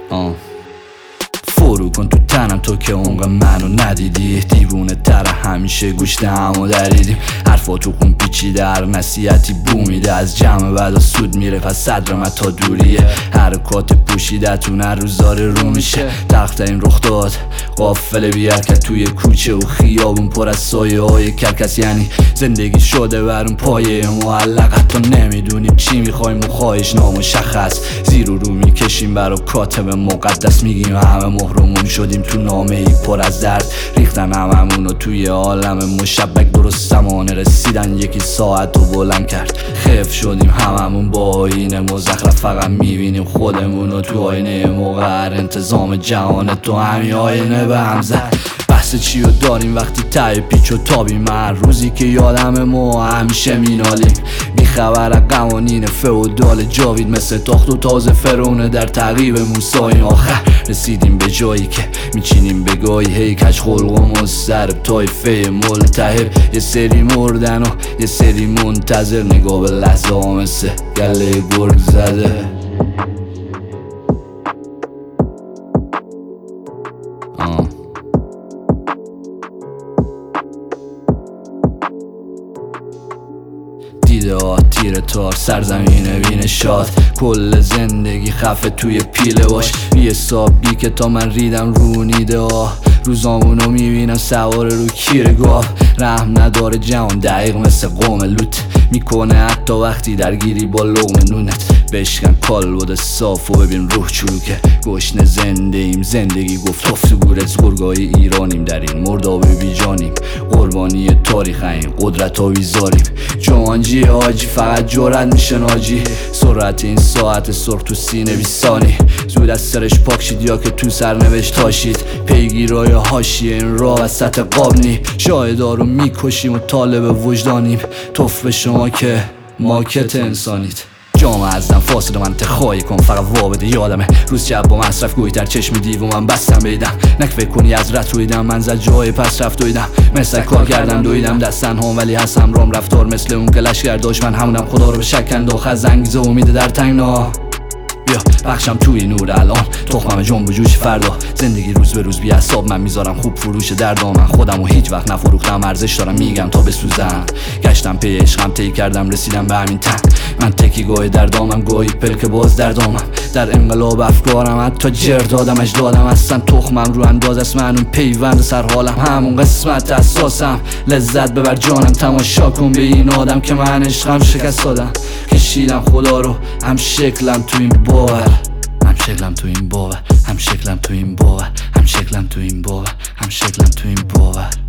فرو کن تو تنم تو که عمق منو ندیدی، دیوونه تر همیشه گوش دهمو دریدیم. حرفاتو خون پیچیده، هر نصیحتی بو میده، از جمع بعدا سود میره پس صدر من تا دوریه. حرکات پوشیدتون هر روز داره رو میشه، تخت این رخ داد قافله بی حرکت توی کوچه و خیابون پر از سایه های کرکس. یعنی زندگی شده برون پایه معلق، حتی نمیدونیم چی میخوایم و خواهش نامشخص. زیر و رو میکشیم برا کاتب مقدس، میگیم همه مهرمون شدیم تو نامه ای پر از درد. ریختن هممونو توی عالم مشبک، درست زمانه رسیدن یکی ساعت رو بلند کرد. خف شدیم هممون با آینه مزخرف، فقط میبینیم خودمونو تو آینه مقرر. انتظام جهان تو همین آینه به هم زد. بحث چی رو داریم وقتی ته پیچ و تابیم؟ من روزی که یادم ما همیشه مینالیم، بیخبر از قوانین فئودال جاوید، مثل تاخت و تاز فرعون در تعقیب موسی. آخر رسیدیم به جایی که میچینیم به گاهی، هی کج خلق و مضطرب طایفه ملتهب. یه سری مردن و یه سری منتظر، نگاه به لحظه ها مثل گله گرگ زده. دیده ها تیر تار، سرزمین بین شاد، کل زندگی خفه توی پیله باش. بی حساب بی که تا من ریدم رو نیده ها، روزامونو میبینم سوار رو کیر گاو. رحم نداره جهان دقیق مثل قوم لوت، میکنه حتی وقتی درگیری با لقمه نونت. بشکن کالبد صاف و ببین روح چروکه، گشنه زنده ایم زندگی گفت افت گورت. گرگای ایرانیم در این مرداب بیجانیم، قربانی تاریخ این قدرت ها بیزاریم. جوانجی حاجی فقط جرأت میشه ناجی، سرعت این ساعت سرخ تو سینه 20 ثانی. زود از سرش پاک شید یا که تو سرنوشت تاشید، پیگیرای حاشیه این راه وسط قابنی. شاهدا رو میکشیم و طالب وجدانیم، توف به شما که ماکت انسانید. جامعه ازدم فاصله من تخایی کن، فقط وابده یادمه روز شب با مصرف گوی در چشم دیو من بستم بیدم. نک فکر کنی از رت رویدم، من زد جای پس رفت دویدم. مثل کار کردم دویدم دستن هم، ولی هستم رام رفتار مثل اون که لشگر داشت. من همونم خدا رو به شک انداخت، از انگیزه امیده در تنگنا. بیا بخشم توی نور الان، تخمم جنب و جوش فردا. زندگی روز به روز بی حساب، من میذارم خوب فروش در دامن. خودم و هیچ وقت نفروختم، ارزش دارم میگم تا بسوزم. گشتم پی عشقم طی کردم رسیدم به همین تن. من تکی گاهی در دامم گاهی پلک باز در دامم. در انقلاب افکارم حتی جر دادم اجدادم، اصلا تخمم رو انداز است. من اون پیوند سر حالم، همون قسمت اساسم. لذت ببر جانم، تماشا کن به این آدم که من عشقم شکست دادم. کشیدم خدا رو هم شکلم تو این باور، هم شکلم تو این باور، هم شکلم تو این باور، هم شکلم تو این باور، هم شکلم تو این باور.